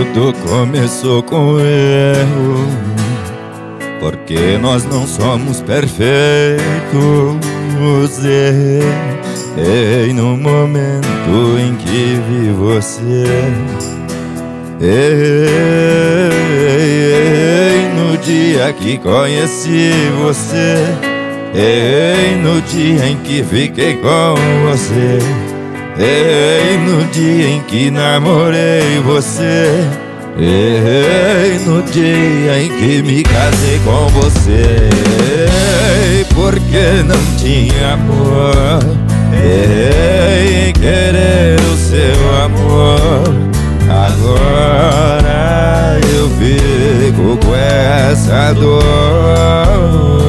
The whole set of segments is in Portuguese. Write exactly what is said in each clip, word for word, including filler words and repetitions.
tudo começou com erro, porque nós não somos perfeitos. Errei no momento em que vi você. Errei no dia que conheci você. Errei no dia em que fiquei com você. Errei no dia em que namorei você. Errei no dia em que me casei com você. Errei porque não tinha amor. Errei em querer o seu amor. Agora eu fico com essa dor.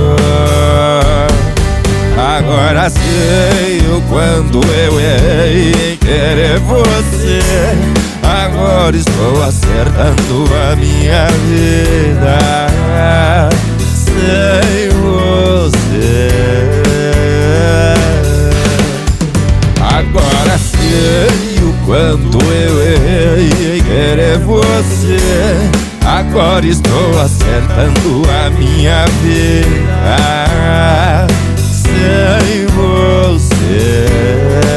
Agora sei o quanto eu errei em querer você. Agora estou acertando a minha vida sem você. Agora sei o quanto eu errei em querer você. Agora estou acertando a minha vida sem você.